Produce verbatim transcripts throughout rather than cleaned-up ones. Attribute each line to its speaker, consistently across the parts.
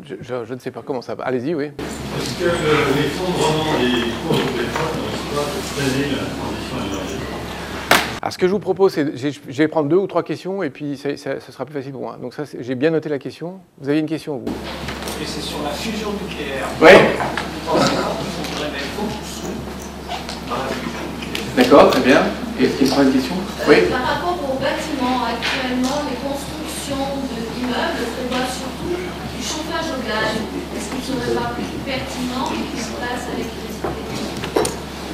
Speaker 1: je, je, je ne sais pas comment ça va. Allez-y, oui.
Speaker 2: Est-ce que l'effondrement des cours du pétrole ne risque pas de freiner la transition énergétique?
Speaker 1: Alors, ce que je vous propose, c'est, je vais prendre deux ou trois questions et puis ça, ça, ça sera plus facile pour moi. Donc ça, j'ai bien noté la question. Vous avez une question, vous?
Speaker 3: Et c'est sur la fusion nucléaire.
Speaker 1: Oui.
Speaker 3: Vous pensez qu'on pourrait mettre beaucoup de sous dans la fusion nucléaire?
Speaker 1: D'accord, très bien. Et est-ce qu'il y a une question?
Speaker 4: euh,
Speaker 1: Oui.
Speaker 4: Par rapport aux bâtiments, actuellement, les constructions d'immeubles prévoient surtout du chauffage au gaz. Est-ce qu'il ne serait pas plus pertinent qu'il se passe à l'électricité?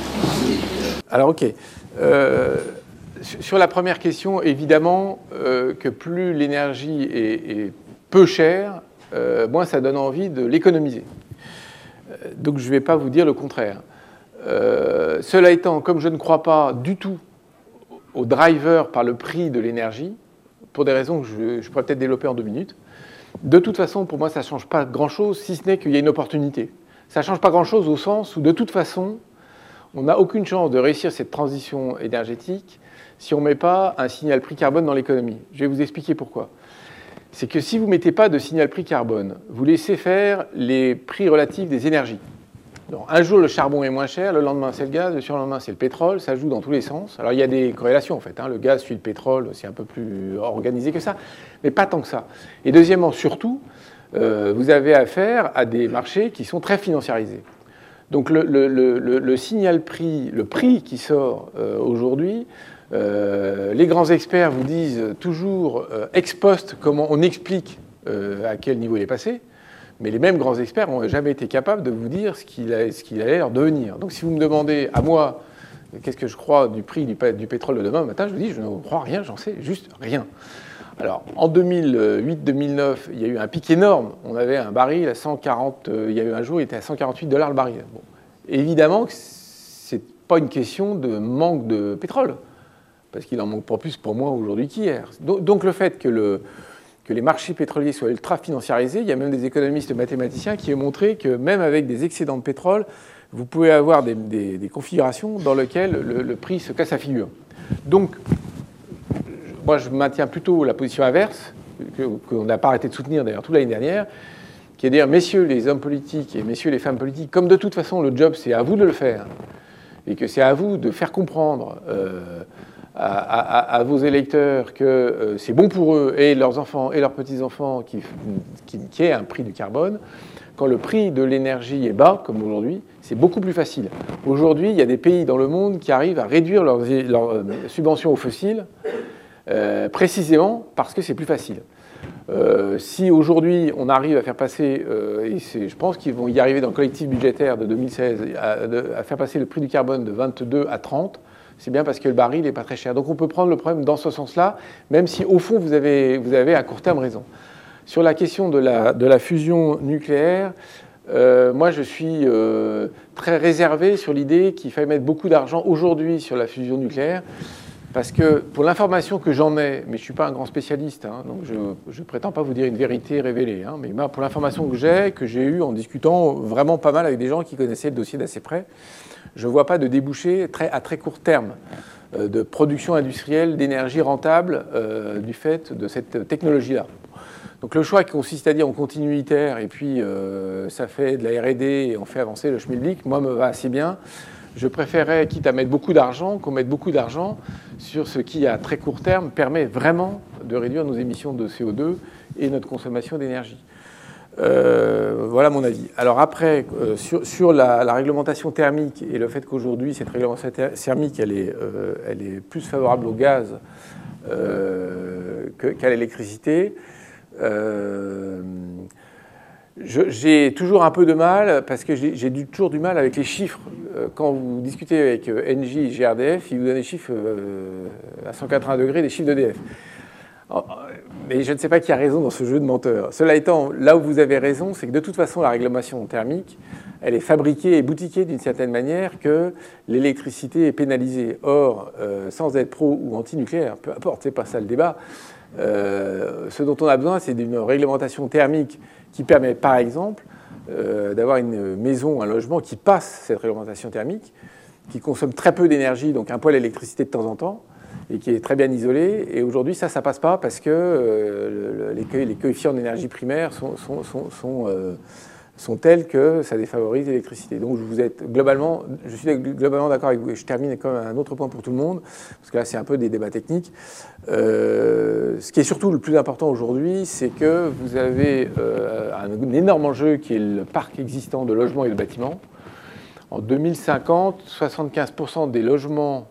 Speaker 1: Alors, ok. Euh, sur la première question, évidemment euh, que plus l'énergie est, est peu chère, euh, moins ça donne envie de l'économiser. Euh, donc, je ne vais pas vous dire le contraire. Euh, cela étant, comme je ne crois pas du tout au driver par le prix de l'énergie, pour des raisons que je, je pourrais peut-être développer en deux minutes, de toute façon, pour moi, ça ne change pas grand-chose, si ce n'est qu'il y a une opportunité. Ça ne change pas grand-chose au sens où, de toute façon, on n'a aucune chance de réussir cette transition énergétique si on ne met pas un signal prix carbone dans l'économie. Je vais vous expliquer pourquoi. C'est que si vous ne mettez pas de signal prix carbone, vous laissez faire les prix relatifs des énergies. Donc, un jour, le charbon est moins cher, le lendemain, c'est le gaz, le surlendemain, c'est le pétrole, ça joue dans tous les sens. Alors, il y a des corrélations, en fait. Hein. Le gaz suit le pétrole, c'est un peu plus organisé que ça, mais pas tant que ça. Et deuxièmement, surtout, euh, vous avez affaire à des marchés qui sont très financiarisés. Donc, le, le, le, le signal prix, le prix qui sort euh, aujourd'hui, euh, les grands experts vous disent toujours euh, ex post comment on explique euh, à quel niveau il est passé. Mais les mêmes grands experts n'ont jamais été capables de vous dire ce qu'il a, ce qu'il allait leur devenir. Donc si vous me demandez à moi qu'est-ce que je crois du prix du, du pétrole de demain matin, je vous dis je ne crois rien, j'en sais juste rien. Alors en deux mille huit deux mille neuf, il y a eu un pic énorme. On avait un baril à cent quarante, euh, il y a eu un jour, il était à cent quarante-huit dollars le baril. Bon. Évidemment que ce n'est pas une question de manque de pétrole, parce qu'il en manque pas plus pour moi aujourd'hui qu'hier. Donc, donc le fait que le... que les marchés pétroliers soient ultra financiarisés. Il y a même des économistes mathématiciens qui ont montré que même avec des excédents de pétrole, vous pouvez avoir des, des, des configurations dans lesquelles le, le prix se casse la figure. Donc, moi, je maintiens plutôt la position inverse, qu'on n'a pas arrêté de soutenir d'ailleurs toute l'année dernière, qui est de dire, messieurs les hommes politiques et messieurs les femmes politiques, comme de toute façon le job, c'est à vous de le faire, et que c'est à vous de faire comprendre euh, À, à, à vos électeurs que euh, c'est bon pour eux et leurs enfants et leurs petits-enfants qu'il qui, qui ait un prix du carbone. Quand le prix de l'énergie est bas, comme aujourd'hui, c'est beaucoup plus facile. Aujourd'hui, il y a des pays dans le monde qui arrivent à réduire leurs, leurs subventions aux fossiles euh, précisément parce que c'est plus facile. Euh, si aujourd'hui on arrive à faire passer, euh, et je pense qu'ils vont y arriver dans le collectif budgétaire de deux mille seize, à, de, à faire passer le prix du carbone de vingt-deux à trente, c'est bien parce que le baril n'est pas très cher. Donc on peut prendre le problème dans ce sens-là, même si au fond vous avez, vous avez à court terme raison. Sur la question de la, de la fusion nucléaire, euh, moi je suis euh, très réservé sur l'idée qu'il fallait mettre beaucoup d'argent aujourd'hui sur la fusion nucléaire, parce que pour l'information que j'en ai, mais je ne suis pas un grand spécialiste, hein, donc je ne prétends pas vous dire une vérité révélée, hein, mais moi, pour l'information que j'ai, que j'ai eue en discutant vraiment pas mal avec des gens qui connaissaient le dossier d'assez près, je ne vois pas de débouché très, à très court terme euh, de production industrielle d'énergie rentable euh, du fait de cette technologie-là. Donc le choix qui consiste à dire on continue ITER et puis euh, ça fait de la R et D et on fait avancer le schmilblick, moi, me va assez bien. Je préférerais, quitte à mettre beaucoup d'argent, qu'on mette beaucoup d'argent sur ce qui, à très court terme, permet vraiment de réduire nos émissions de C O deux et notre consommation d'énergie. Euh, voilà mon avis. Alors après, euh, sur, sur la, la réglementation thermique et le fait qu'aujourd'hui, cette réglementation thermique, elle est, euh, elle est plus favorable au gaz euh, que, qu'à l'électricité, euh, je, j'ai toujours un peu de mal, parce que j'ai, j'ai du, toujours du mal avec les chiffres. Quand vous discutez avec Engie et G R D F, ils vous donnent des chiffres euh, à cent quatre-vingts degrés, des chiffres d'E D F. Mais je ne sais pas qui a raison dans ce jeu de menteurs. Cela étant, là où vous avez raison, c'est que de toute façon, la réglementation thermique, elle est fabriquée et boutiquée d'une certaine manière que l'électricité est pénalisée. Or, euh, sans être pro ou anti-nucléaire, peu importe, c'est pas ça le débat, euh, ce dont on a besoin, c'est d'une réglementation thermique qui permet, par exemple, euh, d'avoir une maison, un logement qui passe cette réglementation thermique, qui consomme très peu d'énergie, donc un peu l'électricité de temps en temps, et qui est très bien isolé. Et aujourd'hui, ça, ça passe pas parce que euh, les, les coefficients d'énergie primaire sont, sont, sont, sont, euh, sont tels que ça défavorise l'électricité. Donc, vous êtes globalement, je suis globalement d'accord avec vous. Et je termine comme un autre point pour tout le monde, parce que là, c'est un peu des débats techniques. Euh, ce qui est surtout le plus important aujourd'hui, c'est que vous avez euh, un énorme enjeu qui est le parc existant de logements et de bâtiments. En deux mille cinquante, soixante-quinze pour cent des logements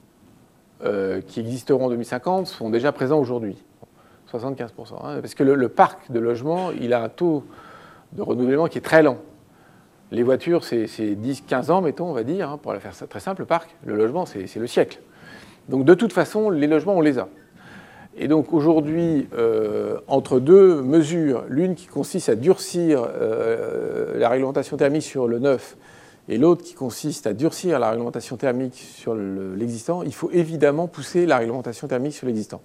Speaker 1: Euh, qui existeront en deux mille cinquante sont déjà présents aujourd'hui. soixante-quinze pour cent. Hein, parce que le, le parc de logement, il a un taux de renouvellement qui est très lent. Les voitures, c'est dix à quinze ans, mettons, on va dire, hein, pour la faire très simple, le parc. Le logement, c'est le siècle. Donc, de toute façon, les logements, on les a. Et donc, aujourd'hui, euh, entre deux mesures, l'une qui consiste à durcir euh, la réglementation thermique sur le neuf, et l'autre qui consiste à durcir la réglementation thermique sur l'existant, il faut évidemment pousser la réglementation thermique sur l'existant.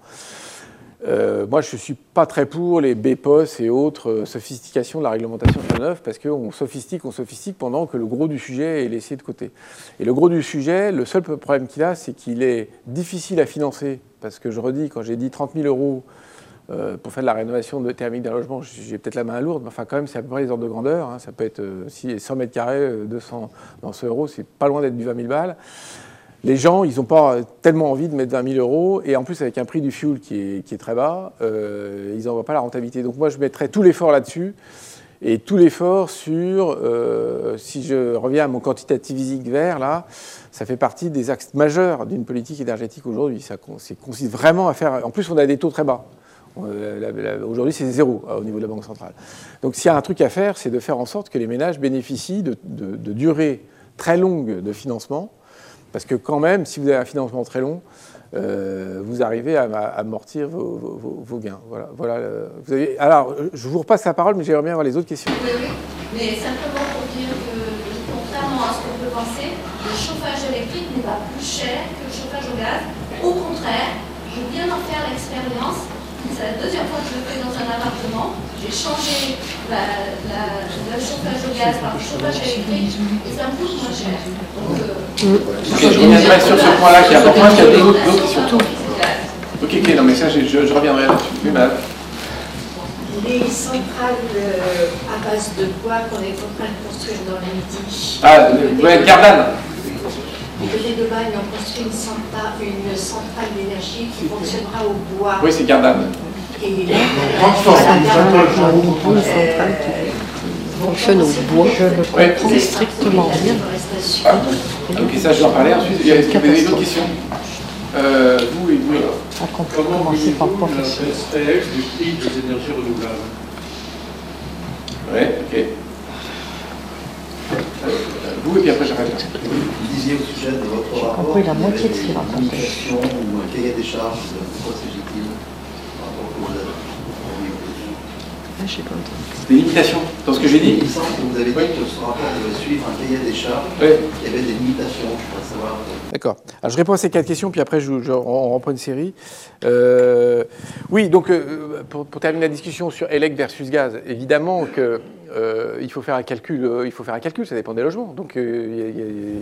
Speaker 1: Euh, moi, je ne suis pas très pour les B P O S et autres euh, sophistications de la réglementation sur le neuf, parce qu'on sophistique, on sophistique pendant que le gros du sujet est laissé de côté. Et le gros du sujet, le seul problème qu'il a, c'est qu'il est difficile à financer, parce que je redis, quand j'ai dit trente mille euros Euh, pour faire de la rénovation de thermique d'un logement, j'ai peut-être la main lourde, mais enfin quand même c'est à peu près les ordres de grandeur. Hein. Ça peut être euh, si cent mètres carrés, deux cents dans ce euros, c'est pas loin d'être du vingt mille balles. Les gens, ils n'ont pas tellement envie de mettre vingt mille euros, et en plus avec un prix du fuel qui est, qui est très bas, euh, ils n'en voient pas la rentabilité. Donc moi je mettrais tout l'effort là-dessus, et tout l'effort sur, euh, si je reviens à mon quantitative easing vert, là, ça fait partie des axes majeurs d'une politique énergétique aujourd'hui. Ça consiste vraiment à faire... En plus, on a des taux très bas. Aujourd'hui, c'est zéro au niveau de la Banque centrale. Donc, s'il y a un truc à faire, c'est de faire en sorte que les ménages bénéficient de, de, de durées très longues de financement, parce que quand même, si vous avez un financement très long, euh, vous arrivez à, à amortir vos, vos, vos gains. Voilà. Voilà vous avez, alors, je vous repasse la parole, mais j'aimerais bien avoir les autres questions.
Speaker 4: Oui, oui, mais simplement pour dire que, contrairement à ce qu'on peut penser, le chauffage électrique n'est pas plus cher que le chauffage au gaz. Au contraire, je viens d'en faire l'expérience. C'est la deuxième fois que je le fais dans un appartement. J'ai changé la, la, le chauffage au gaz par le chauffage électrique et ça me coûte moins cher. Donc, euh,
Speaker 1: okay, je reviendrai sur ce point-là qui est important. Il y a d'autres d'autres surtout. Ok, ok, non mais ça, je, je, je reviendrai là-dessus. Oui, madame.
Speaker 5: Les centrales euh, à base de bois qu'on est en train de construire dans le Midi.
Speaker 1: Ah, ouais, Gardanne.
Speaker 5: Du côté de Bagne, on construit une centrale, une centrale d'énergie qui fonctionnera au bois.
Speaker 1: Oui, c'est Gardanne.
Speaker 5: Et
Speaker 6: voilà, une centrale qui fonctionne au bois. Je le comprends strictement rien.
Speaker 1: Ah, ok, ça, je vais en parler ensuite. Il y a d'autres questions. Euh, vous et vous alors.
Speaker 2: Comment voulez-vous le S T F du prix des énergies renouvelables?
Speaker 1: Oui, ok. Vous et puis après j'arrête.
Speaker 7: Vous disiez au sujet de votre rapport,
Speaker 6: compris la moitié de ce qu'il
Speaker 7: racontait. Une limitation ou un cahier des charges de pourquoi s'agit-il par rapport au projet?
Speaker 6: Ah, je sais pas entendu.
Speaker 1: Des limitations dans ce que j'ai dit.
Speaker 7: Il me semble que vous avez dit que ce rapport devait suivre un cahier des charges.
Speaker 1: Oui.
Speaker 7: Il y avait des limitations, je voudrais savoir.
Speaker 1: D'accord. Alors je réponds à ces quatre questions, puis après je, je, on reprend une série. Euh, oui, donc euh, pour, pour terminer la discussion sur élec versus gaz, évidemment que euh, il faut faire un calcul. Euh, il faut faire un calcul. Ça dépend des logements. Donc il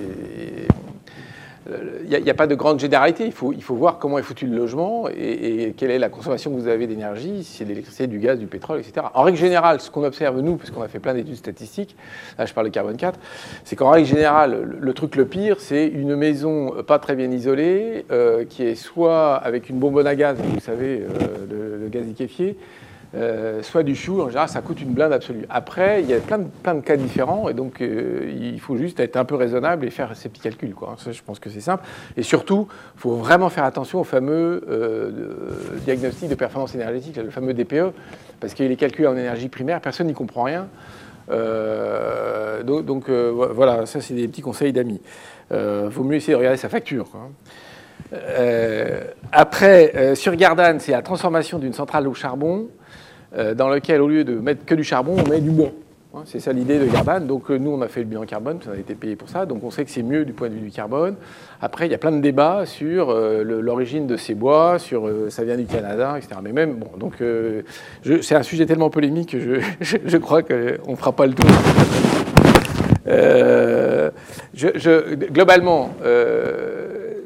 Speaker 1: n'y a, a, a, a pas de grande généralité. Il faut, il faut voir comment est foutu le logement et, et quelle est la consommation que vous avez d'énergie, si c'est de l'électricité, du gaz, du pétrole, et cetera. En règle générale, ce qu'on observe nous, parce qu'on a fait plein d'études statistiques, là je parle de carbone quatre, c'est qu'en règle générale, le, le truc le pire, c'est une maison pas très bien isolée, euh, qui est soit avec une bonbonne à gaz, vous savez, euh, le, le gaz liquéfié, Euh, soit du chou, en général, ça coûte une blinde absolue. Après, il y a plein de, plein de cas différents, et donc euh, il faut juste être un peu raisonnable et faire ces petits calculs, quoi. Ça, je pense que c'est simple. Et surtout, il faut vraiment faire attention au fameux euh, diagnostic de performance énergétique, le fameux D P E, parce qu'il est calculé en énergie primaire, personne n'y comprend rien. Euh, donc, donc euh, voilà, ça, c'est des petits conseils d'amis. Il euh, vaut mieux essayer de regarder sa facture, quoi. Euh, après, euh, sur Gardanne, c'est la transformation d'une centrale au charbon, euh, dans lequel, au lieu de mettre que du charbon, on met du bois. Hein, c'est ça l'idée de Gardanne. Donc euh, nous, on a fait le bilan carbone, parce qu'on a été payé pour ça, donc on sait que c'est mieux du point de vue du carbone. Après, il y a plein de débats sur euh, l'origine de ces bois, sur euh, ça vient du Canada, et cetera. Mais même, bon, donc euh, c'est un sujet tellement polémique que je, je, je crois qu'on ne fera pas le tour. Euh, je, je, globalement, euh,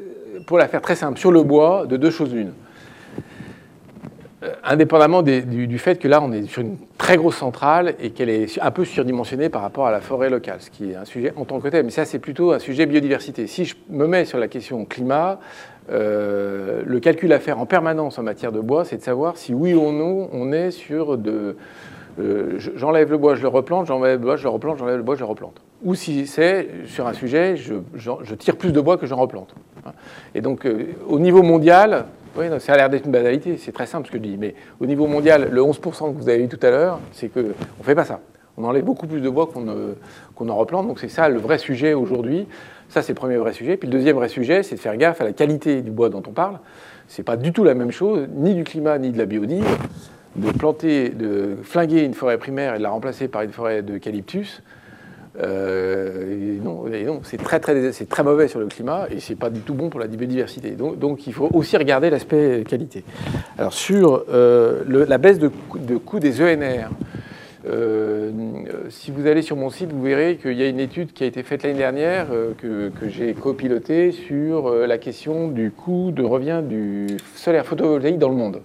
Speaker 1: pour la faire très simple, sur le bois, de deux choses l'une. Indépendamment des, du, du fait que là, on est sur une très grosse centrale et qu'elle est un peu surdimensionnée par rapport à la forêt locale, ce qui est un sujet en tant que tel. Mais ça, c'est plutôt un sujet biodiversité. Si je me mets sur la question climat, euh, le calcul à faire en permanence en matière de bois, c'est de savoir si oui ou non on est sur de... Euh, j'enlève le bois, je le replante, j'enlève le bois, je le replante, j'enlève le bois, je le replante. Ou si c'est sur un sujet, je, je, je tire plus de bois que j'en replante. Et donc, euh, au niveau mondial... Oui, non, ça a l'air d'être une banalité, c'est très simple ce que je dis. Mais au niveau mondial, le onze pour cent que vous avez vu tout à l'heure, c'est qu'on ne fait pas ça. On enlève beaucoup plus de bois qu'on qu'on en replante. Donc c'est ça le vrai sujet aujourd'hui. Ça, c'est le premier vrai sujet. Puis le deuxième vrai sujet, c'est de faire gaffe à la qualité du bois dont on parle. Ce n'est pas du tout la même chose, ni du climat, ni de la biodive, de planter, de flinguer une forêt primaire et de la remplacer par une forêt d'eucalyptus. Euh, non, non c'est très, très, c'est très mauvais sur le climat et c'est pas du tout bon pour la biodiversité. Donc, donc il faut aussi regarder l'aspect qualité. Alors sur euh, le, la baisse de, de coût des E N R, euh, si vous allez sur mon site, vous verrez qu'il y a une étude qui a été faite l'année dernière euh, que, que j'ai copilotée sur euh, la question du coût de revient du solaire photovoltaïque dans le monde.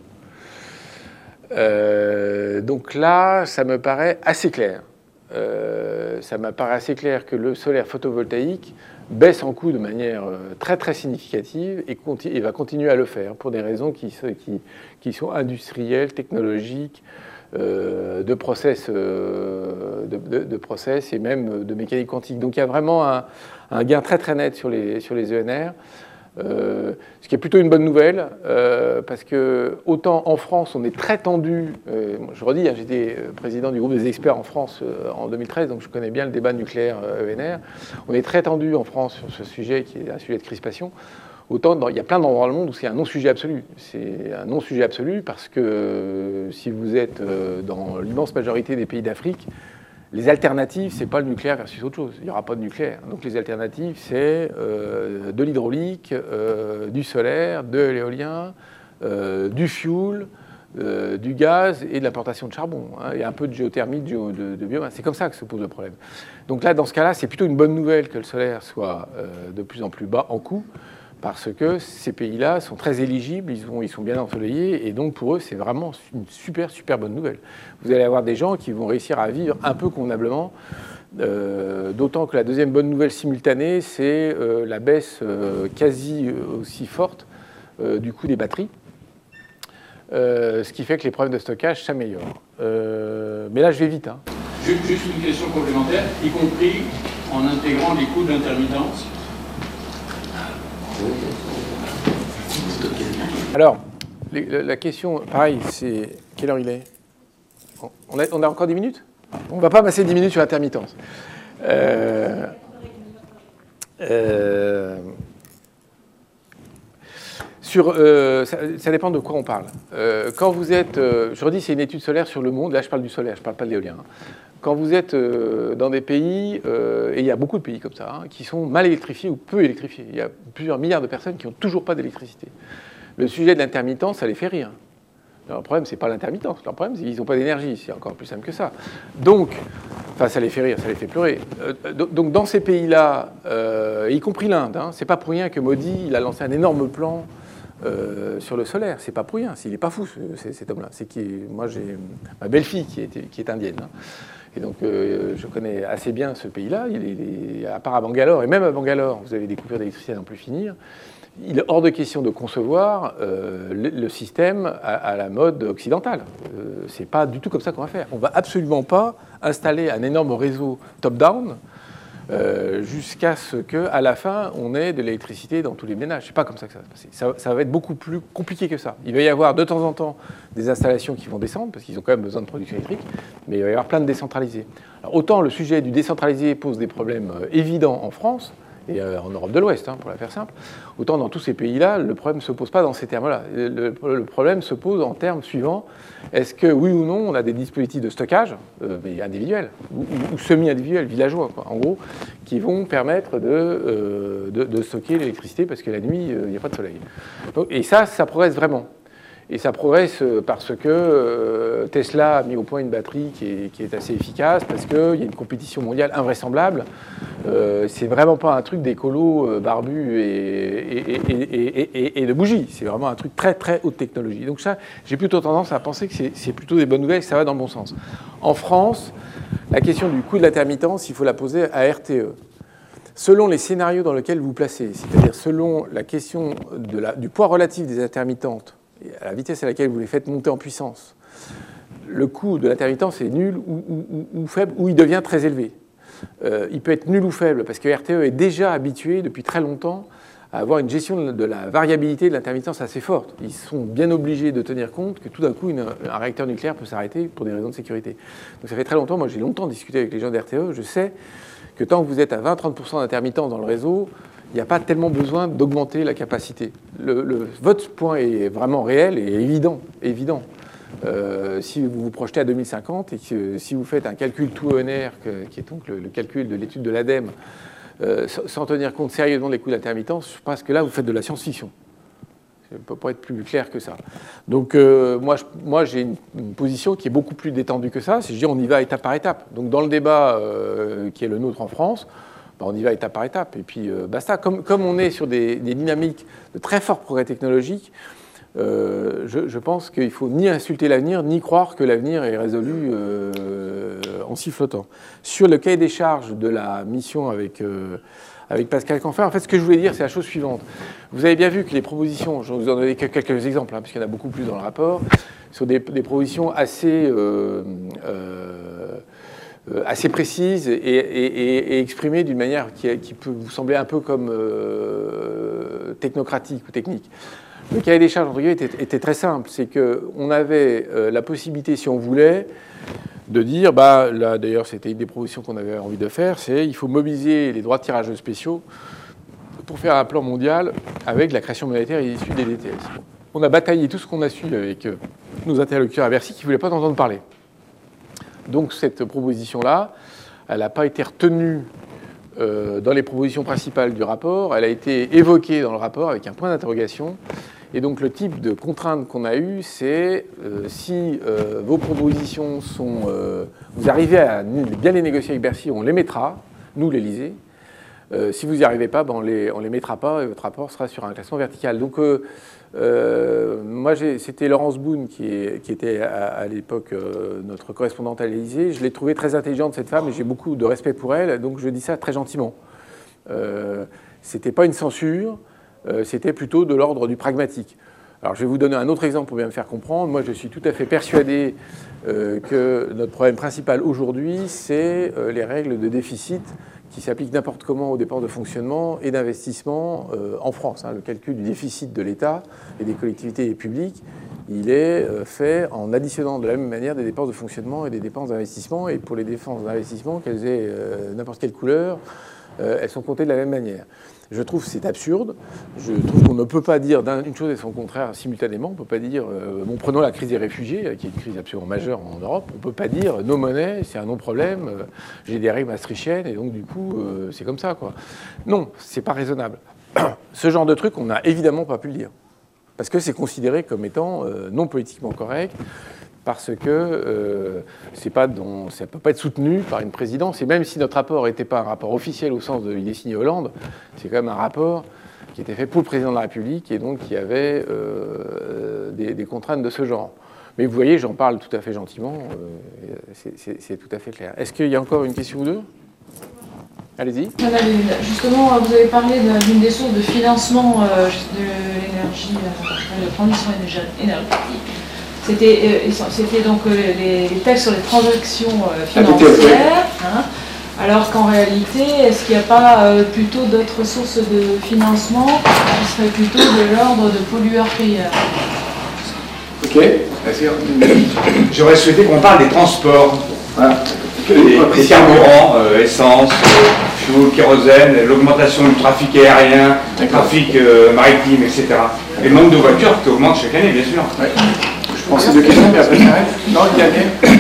Speaker 1: Euh, donc là, ça me paraît assez clair. Euh, ça m'apparaît assez clair que le solaire photovoltaïque baisse en coût de manière euh, très très significative et, et va continuer à le faire pour des raisons qui, qui, qui sont industrielles, technologiques, euh, de, process, euh, de, de, de process et même de mécanique quantique. Donc il y a vraiment un, un gain très très net sur les, sur les E N R. Euh, ce qui est plutôt une bonne nouvelle, euh, parce que autant en France, on est très tendu. Euh, je redis, hein, j'étais président du groupe des experts en France euh, en deux mille treize, donc je connais bien le débat nucléaire euh, E N R. On est très tendu en France sur ce sujet qui est un sujet de crispation. Autant dans, il y a plein d'endroits dans le monde où c'est un non-sujet absolu. C'est un non-sujet absolu parce que euh, si vous êtes euh, dans l'immense majorité des pays d'Afrique, les alternatives, c'est pas le nucléaire versus autre chose. Il n'y aura pas de nucléaire. Donc les alternatives, c'est euh, de l'hydraulique, euh, du solaire, de l'éolien, euh, du fioul, euh, du gaz et de l'importation de charbon. Hein, et un peu de géothermie, de, géo, de, de biomasse. C'est comme ça que se pose le problème. Donc là, dans ce cas-là, c'est plutôt une bonne nouvelle que le solaire soit euh, de plus en plus bas en coût, parce que ces pays-là sont très éligibles, ils, ont, ils sont bien ensoleillés, et donc pour eux, c'est vraiment une super, super bonne nouvelle. Vous allez avoir des gens qui vont réussir à vivre un peu convenablement, euh, d'autant que la deuxième bonne nouvelle simultanée, c'est euh, la baisse euh, quasi aussi forte euh, du coût des batteries, euh, ce qui fait que les problèmes de stockage s'améliorent. Euh, mais là, je vais vite. Hein.
Speaker 8: Juste une question complémentaire, y compris en intégrant les coûts d'intermittence.
Speaker 1: Alors, la question, pareil, c'est... Quelle heure il est ? on a, on a encore dix minutes ? On ne va pas passer dix minutes sur l'intermittence. Euh, euh, sur, euh, ça, ça dépend de quoi on parle. Euh, quand vous êtes... Euh, je redis, c'est une étude solaire sur le monde. Là, je parle du solaire, je ne parle pas de l'éolien. Hein. Quand vous êtes euh, dans des pays, euh, et il y a beaucoup de pays comme ça, hein, qui sont mal électrifiés ou peu électrifiés. Il y a plusieurs milliards de personnes qui n'ont toujours pas d'électricité. Le sujet de l'intermittence, ça les fait rire. Leur problème, c'est pas l'intermittence. Leur problème, c'est qu'ils n'ont pas d'énergie. C'est encore plus simple que ça. Donc, enfin, ça les fait rire, ça les fait pleurer. Euh, donc, dans ces pays-là, euh, y compris l'Inde, hein, c'est pas pour rien que Modi, il a lancé un énorme plan euh, sur le solaire. C'est pas pour rien. Il n'est pas fou, ce, cet homme-là. C'est qui, moi, j'ai ma belle-fille qui est, qui est indienne. Hein. Et donc, euh, je connais assez bien ce pays-là. Il est, il est, à part à Bangalore, et même à Bangalore, vous avez des coupures d'électricité à n'en plus finir. Il est hors de question de concevoir euh, le, le système à, à la mode occidentale. Euh, c'est pas du tout comme ça qu'on va faire. On va absolument pas installer un énorme réseau top-down euh, jusqu'à ce qu'à la fin, on ait de l'électricité dans tous les ménages. C'est pas comme ça que ça va se passer. Ça, ça va être beaucoup plus compliqué que ça. Il va y avoir de temps en temps des installations qui vont descendre, parce qu'ils ont quand même besoin de production électrique, mais il va y avoir plein de décentralisés. Alors, autant le sujet du décentralisé pose des problèmes euh, évidents en France, et en Europe de l'Ouest, hein, pour la faire simple, autant dans tous ces pays-là, le problème ne se pose pas dans ces termes-là. Le, le problème se pose en termes suivants. Est-ce que, oui ou non, on a des dispositifs de stockage, euh, mais individuels, ou, ou semi-individuels, villageois, quoi, en gros, qui vont permettre de, euh, de, de stocker l'électricité, parce que la nuit, il euh, n'y a pas de soleil. Donc, et ça, ça progresse vraiment. Et ça progresse parce que euh, Tesla a mis au point une batterie qui est, qui est assez efficace, parce qu'il y a une compétition mondiale invraisemblable. Euh, c'est vraiment pas un truc d'écolo barbu et, et, et, et, et de bougie. C'est vraiment un truc très très haute technologie. Donc ça, j'ai plutôt tendance à penser que c'est plutôt des bonnes nouvelles, que ça va dans le bon sens. En France, la question du coût de l'intermittence, il faut la poser à R T E. Selon les scénarios dans lesquels vous vous placez, c'est-à-dire selon la question de la, du poids relatif des intermittentes, à la vitesse à laquelle vous les faites monter en puissance, le coût de l'intermittence est nul ou, ou, ou faible, ou il devient très élevé. Euh, il peut être nul ou faible, parce que R T E est déjà habitué depuis très longtemps à avoir une gestion de la variabilité de l'intermittence assez forte. Ils sont bien obligés de tenir compte que tout d'un coup, une, un réacteur nucléaire peut s'arrêter pour des raisons de sécurité. Donc ça fait très longtemps, moi j'ai longtemps discuté avec les gens d'R T E, je sais que tant que vous êtes à vingt à trente pour cent d'intermittence dans le réseau, il n'y a pas tellement besoin d'augmenter la capacité. Le, le, votre point est vraiment réel et évident. évident. Euh, si vous vous projetez à deux mille cinquante et que si vous faites un calcul tout O N R, que, qui est donc le, le calcul de l'étude de l'ADEME, euh, sans tenir compte sérieusement des coûts d'intermittence, je pense que là, vous faites de la science-fiction. Ça ne peut pas être plus clair que ça. Donc, euh, moi, je, moi, j'ai une, une position qui est beaucoup plus détendue que ça. C'est je dis, on y va étape par étape. Donc, dans le débat euh, qui est le nôtre en France, on y va étape par étape, et puis euh, basta. Comme, comme on est sur des, des dynamiques de très fort progrès technologique, euh, je, je pense qu'il ne faut ni insulter l'avenir, ni croire que l'avenir est résolu euh, en sifflotant. Sur le cahier des charges de la mission avec, euh, avec Pascal Canfin, en fait, ce que je voulais dire, c'est la chose suivante. Vous avez bien vu que les propositions, je vais vous en donner quelques exemples, hein, puisqu'il y en a beaucoup plus dans le rapport, sont des, des propositions assez... Euh, euh, assez précise et, et, et exprimée d'une manière qui, qui peut vous sembler un peu comme euh, technocratique ou technique. Le cahier des charges, entre guillemets, était, était très simple. C'est qu'on avait euh, la possibilité, si on voulait, de dire, bah, là d'ailleurs c'était une des propositions qu'on avait envie de faire, c'est il faut mobiliser les droits de tirage spéciaux pour faire un plan mondial avec la création monétaire issue des D T S. On a bataillé tout ce qu'on a su avec euh, nos interlocuteurs à Bercy qui ne voulaient pas entendre parler. Donc cette proposition-là, elle n'a pas été retenue euh, dans les propositions principales du rapport, elle a été évoquée dans le rapport avec un point d'interrogation. Et donc le type de contrainte qu'on a eu, c'est euh, si euh, vos propositions sont... Euh, vous arrivez à bien les négocier avec Bercy, on les mettra, nous l'Élysée. Euh, si vous n'y arrivez pas, ben, on ne les, on les mettra pas et votre rapport sera sur un classement vertical. Donc euh, Euh, moi, c'était Laurence Boone qui, est, qui était à, à l'époque euh, notre correspondante à l'Élysée. Je l'ai trouvée très intelligente, cette femme, et j'ai beaucoup de respect pour elle, donc je dis ça très gentiment. Euh, c'était pas une censure, euh, c'était plutôt de l'ordre du pragmatique. Alors, je vais vous donner un autre exemple pour bien me faire comprendre. Moi, je suis tout à fait persuadé euh, que notre problème principal aujourd'hui, c'est euh, les règles de déficit qui s'appliquent n'importe comment aux dépenses de fonctionnement et d'investissement euh, en France. Hein. Le calcul du déficit de l'État et des collectivités publiques, il est euh, fait en additionnant de la même manière des dépenses de fonctionnement et des dépenses d'investissement. Et pour les dépenses d'investissement, qu'elles aient euh, n'importe quelle couleur, euh, elles sont comptées de la même manière. Je trouve que c'est absurde. Je trouve qu'on ne peut pas dire une chose et son contraire simultanément. On ne peut pas dire, euh, bon, prenons la crise des réfugiés, qui est une crise absolument majeure en Europe. On ne peut pas dire, nos monnaies, c'est un non-problème, euh, j'ai des règles maastrichtiennes, et donc du coup, euh, c'est comme ça, quoi. Non, c'est pas raisonnable. Ce genre de truc, on n'a évidemment pas pu le dire. Parce que c'est considéré comme étant euh, non politiquement correct, parce que euh, c'est pas dont, ça ne peut pas être soutenu par une présidence. Et même si notre rapport n'était pas un rapport officiel au sens de il est signé Hollande, c'est quand même un rapport qui était fait pour le président de la République et donc qui avait euh, des, des contraintes de ce genre. Mais vous voyez, j'en parle tout à fait gentiment, euh, c'est tout à fait clair. Est-ce qu'il y a encore une question ou deux? Allez-y.
Speaker 9: Justement, vous avez parlé d'une des sources de financement euh, de l'énergie, de la transition énergétique. C'était euh, donc euh, les, les taxes sur les transactions euh, financières, hein, alors qu'en réalité, est-ce qu'il n'y a pas euh, plutôt d'autres sources de financement qui seraient plutôt de l'ordre de pollueurs-payeurs?
Speaker 1: Ok.
Speaker 10: J'aurais souhaité qu'on parle des transports, hein, des carburants, euh, essence, euh, fuel, kérosène, l'augmentation du trafic aérien, du trafic euh, maritime, et cetera. Et le nombre de voitures qui augmente chaque année, bien sûr. Ouais.
Speaker 1: Je pense que c'est deux questions, mais après j'arrête. Non, il y a bien.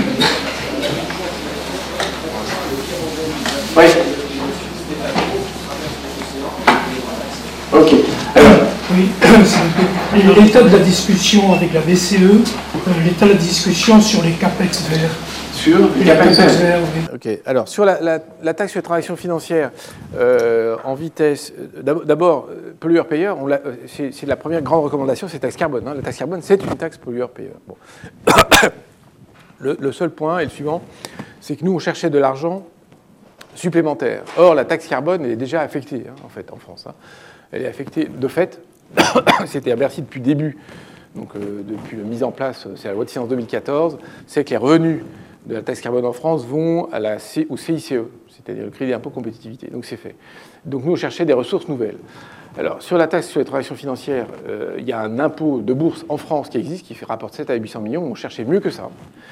Speaker 1: Oui. Ok. Alors, oui.
Speaker 11: Et l'état de la discussion avec la B C E, euh, l'état de la discussion sur les CAPEX verts.
Speaker 1: Sur
Speaker 11: les CAPEX verts, oui.
Speaker 1: Ok, alors sur la, la, la taxe sur les transactions financières, euh, en vitesse, d'abord, pollueur-payeur, c'est la première grande recommandation, c'est taxe carbone. Hein. La taxe carbone, c'est une taxe pollueur-payeur. Bon. le, le seul point, et le suivant, c'est que nous, on cherchait de l'argent supplémentaire. Or, la taxe carbone elle est déjà affectée, hein, en fait, en France. Hein. Elle est affectée de fait, c'était à Bercy depuis le début, donc euh, depuis la mise en place, c'est la loi de finances deux mille quatorze, c'est que les revenus de la taxe carbone en France vont à la C, au C I C E, c'est-à-dire le crédit d'impôt compétitivité. Donc c'est fait. Donc nous, on cherchait des ressources nouvelles. Alors, sur la taxe sur les transactions financières, euh, il y a un impôt de bourse en France qui existe, qui fait rapporte sept à huit cents millions. On cherchait mieux que ça.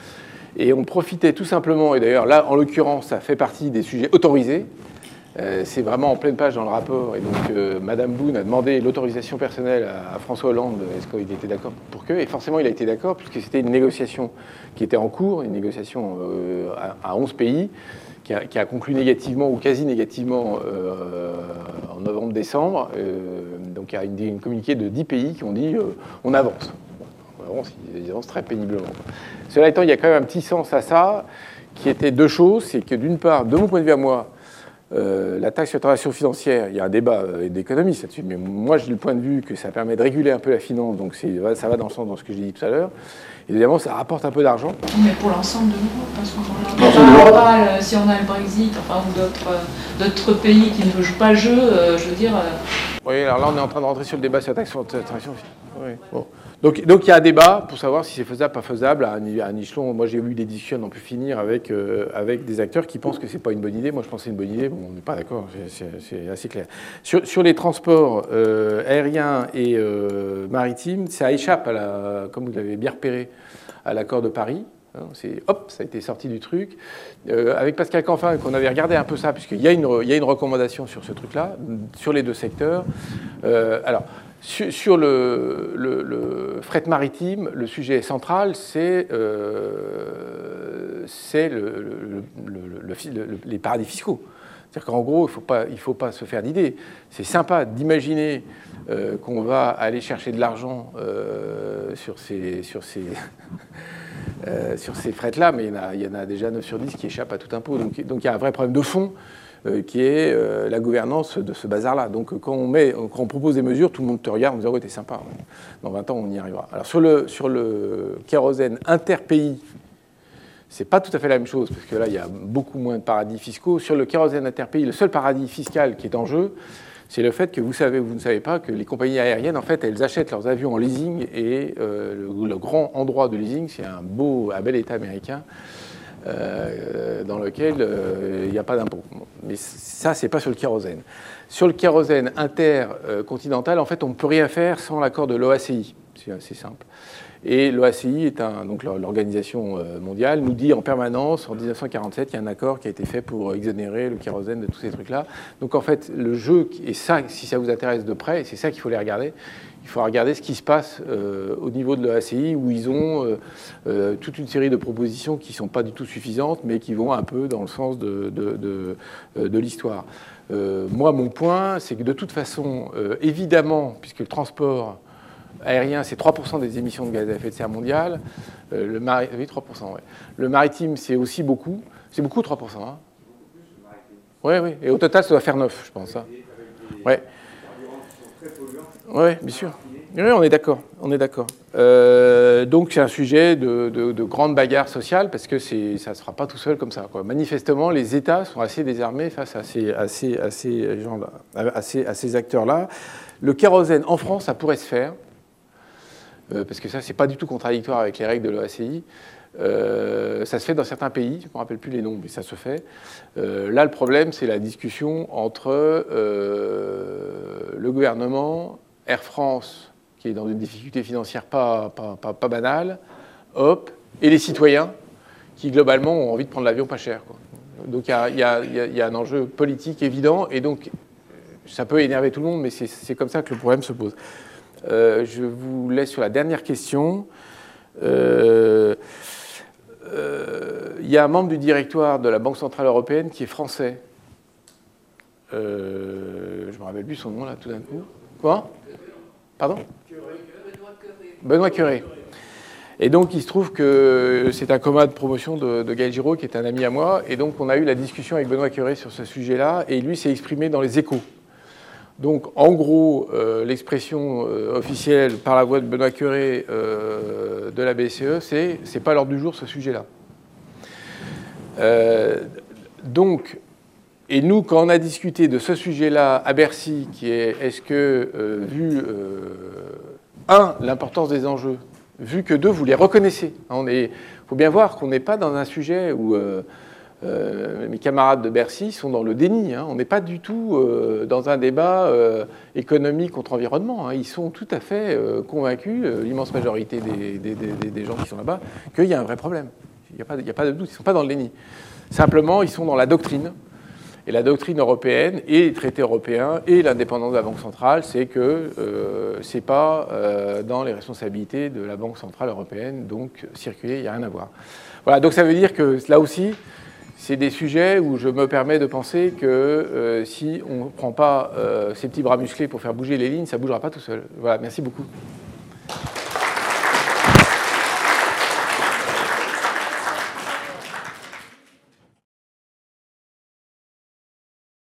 Speaker 1: Et on profitait tout simplement, et d'ailleurs là, en l'occurrence, ça fait partie des sujets autorisés. Euh, c'est vraiment en pleine page dans le rapport. Et donc, euh, Madame Boone a demandé l'autorisation personnelle à, à François Hollande. Est-ce qu'il était d'accord pour que? Et forcément, il a été d'accord, puisque c'était une négociation qui était en cours, une négociation euh, à, à onze pays, qui a, qui a conclu négativement ou quasi négativement euh, en novembre-décembre. Euh, donc, il y a une, une communiqué de dix pays qui ont dit euh, on avance. On avance, ils avancent très péniblement. Cela étant, il y a quand même un petit sens à ça, qui était deux choses. C'est que d'une part, de mon point de vue à moi, Euh, la taxe sur les transactions financières, il y a un débat euh, d'économistes là-dessus, mais moi j'ai le point de vue que ça permet de réguler un peu la finance, donc ça va dans le sens de ce que j'ai dit tout à l'heure. Évidemment, ça rapporte un peu d'argent.
Speaker 9: Mais pour l'ensemble de l'Europe, parce qu'on parle, si on a le Brexit, enfin, ou d'autres pays qui ne jouent pas le jeu, euh, je veux dire... Euh...
Speaker 1: Oui, alors là on est en train de rentrer sur le débat sur la taxe sur les transactions financières. Oui. Bon. Donc, donc il y a un débat pour savoir si c'est faisable, pas faisable, à un, à un échelon. Moi, j'ai eu des discussions, on peut finir avec, euh, avec des acteurs qui pensent que c'est pas une bonne idée. Moi, je pense que c'est une bonne idée. Bon, on n'est pas d'accord, c'est assez clair. Sur, sur les transports euh, aériens et euh, maritimes, ça échappe, à la, comme vous l'avez bien repéré, à l'accord de Paris. C'est hop, ça a été sorti du truc. Euh, avec Pascal Canfin, qu'on avait regardé un peu ça, puisqu'il y a une, il y a une recommandation sur ce truc-là, sur les deux secteurs. Euh, alors, sur, sur le, le, le fret maritime, le sujet central, c'est euh, le, le, le, le, les paradis fiscaux. C'est-à-dire qu'en gros, il ne faut pas, il faut pas se faire d'idées. C'est sympa d'imaginer euh, qu'on va aller chercher de l'argent euh, sur ces... Sur ces Euh, sur ces frettes-là, mais il y, en a, il y en a déjà neuf sur dix qui échappent à tout impôt. Donc, donc il y a un vrai problème de fond euh, qui est euh, la gouvernance de ce bazar-là. Donc quand on, met, quand on propose des mesures, tout le monde te regarde en disant « ouais, t'es sympa, ouais. Dans vingt ans, on y arrivera ». Alors sur le, sur le kérosène interpays, c'est pas tout à fait la même chose, parce que là, il y a beaucoup moins de paradis fiscaux. Sur le kérosène interpays, le seul paradis fiscal qui est en jeu, c'est le fait que vous savez ou vous ne savez pas que les compagnies aériennes, en fait, elles achètent leurs avions en leasing et euh, le, le grand endroit de leasing, c'est un beau, un bel État américain euh, dans lequel euh, il n'y a pas d'impôt. Mais ça, c'est pas sur le kérosène. Sur le kérosène intercontinental, en fait, on ne peut rien faire sans l'accord de l'O A C I. C'est assez simple. Et l'O A C I, est un, donc l'organisation mondiale, nous dit en permanence, en mille neuf cent quarante-sept, qu'il y a un accord qui a été fait pour exonérer le kérosène de tous ces trucs-là. Donc en fait, le jeu, et ça, si ça vous intéresse de près, c'est ça qu'il faut aller regarder, il faut regarder ce qui se passe euh, au niveau de l'O A C I, où ils ont euh, euh, toute une série de propositions qui ne sont pas du tout suffisantes, mais qui vont un peu dans le sens de, de, de, de l'histoire. Euh, moi, mon point, c'est que de toute façon, euh, évidemment, puisque le transport aérien, c'est trois pour cent des émissions de gaz à effet de serre mondiales. Euh, le mari... Oui, trois pour cent, ouais. Le maritime, c'est aussi beaucoup. C'est beaucoup, trois pour cent. Hein. Oui, oui. Et au total, ça doit faire neuf, je pense. Hein. Oui, ouais, bien sûr. Oui, on est d'accord. On est d'accord. Euh, donc, c'est un sujet de, de, de grande bagarre sociale, parce que ça ne se fera pas tout seul comme ça, quoi. Manifestement, les États sont assez désarmés face à ces, à ces, à ces, gens-là, à ces, à ces acteurs-là. Le kérosène, en France, ça pourrait se faire. Euh, parce que ça, c'est pas du tout contradictoire avec les règles de l'O A C I. Euh, ça se fait dans certains pays, je ne me rappelle plus les noms, mais ça se fait. Euh, là, le problème, c'est la discussion entre euh, le gouvernement, Air France, qui est dans une difficulté financière pas, pas, pas, pas banale, hop, et les citoyens, qui globalement ont envie de prendre l'avion pas cher, quoi. Donc il y a, y, a, y a un enjeu politique évident, et donc ça peut énerver tout le monde, mais c'est comme ça que le problème se pose. Euh, je vous laisse sur la dernière question. Euh, euh, il y a un membre du directoire de la Banque Centrale Européenne qui est français. Euh, je ne me rappelle plus son nom, là, tout d'un coup. Quoi? Pardon? Benoît Cœuré. Et donc, il se trouve que c'est un commun de promotion de, de Gaël Giraud, qui est un ami à moi. Et donc, on a eu la discussion avec Benoît Cœuré sur ce sujet-là. Et lui s'est exprimé dans les Échos. Donc, en gros, euh, l'expression euh, officielle par la voix de Benoît Cœuré euh, de la B C E, c'est « c'est pas l'ordre du jour, ce sujet-là euh, ». Donc, et nous, quand on a discuté de ce sujet-là à Bercy, qui est est-ce que, euh, vu, euh, un, l'importance des enjeux, vu que, deux, vous les reconnaissez. Il faut bien voir qu'on n'est pas dans un sujet où euh, euh, mes camarades de Bercy sont dans le déni. Hein. On n'est pas du tout euh, dans un débat euh, économie contre environnement. Hein. Ils sont tout à fait euh, convaincus, euh, l'immense majorité des, des, des, des gens qui sont là-bas, qu'il y a un vrai problème. Il n'y a, a pas de doute, ils ne sont pas dans le déni. Simplement, ils sont dans la doctrine. Et la doctrine européenne et les traités européens et l'indépendance de la Banque centrale, c'est que euh, ce n'est pas euh, dans les responsabilités de la Banque centrale européenne, donc circuler, il n'y a rien à voir. Voilà, donc ça veut dire que là aussi, c'est des sujets où je me permets de penser que euh, si on ne prend pas euh, ces petits bras musclés pour faire bouger les lignes, ça ne bougera pas tout seul. Voilà, merci beaucoup.